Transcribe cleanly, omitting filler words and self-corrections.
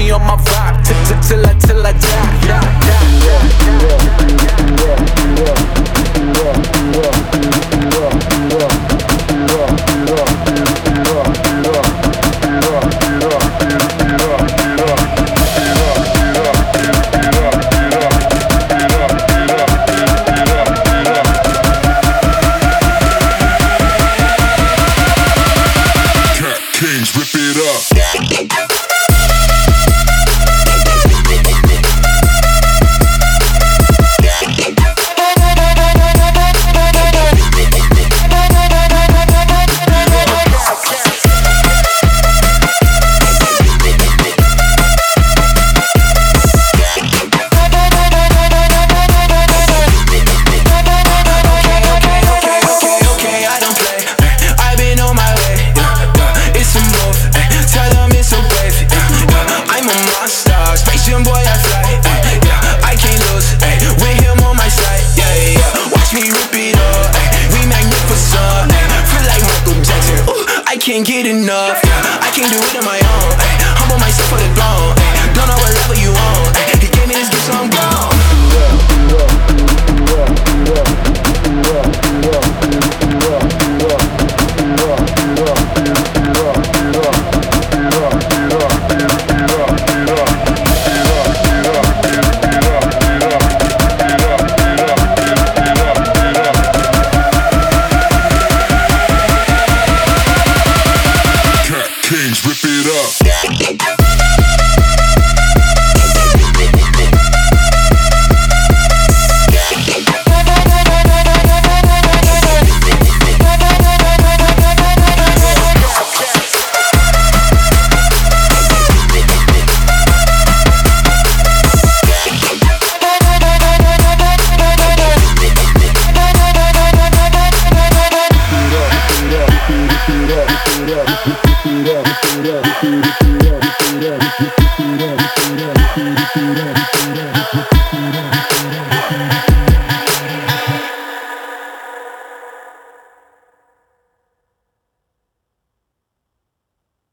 me on my vibe till I Kings, rip it up. Can't get enough, I can't do it on my own. Humble myself for the throne. Don't know what level you on. He gave me this gift, so I'm gone. Kings, rip it up. Repeat it up.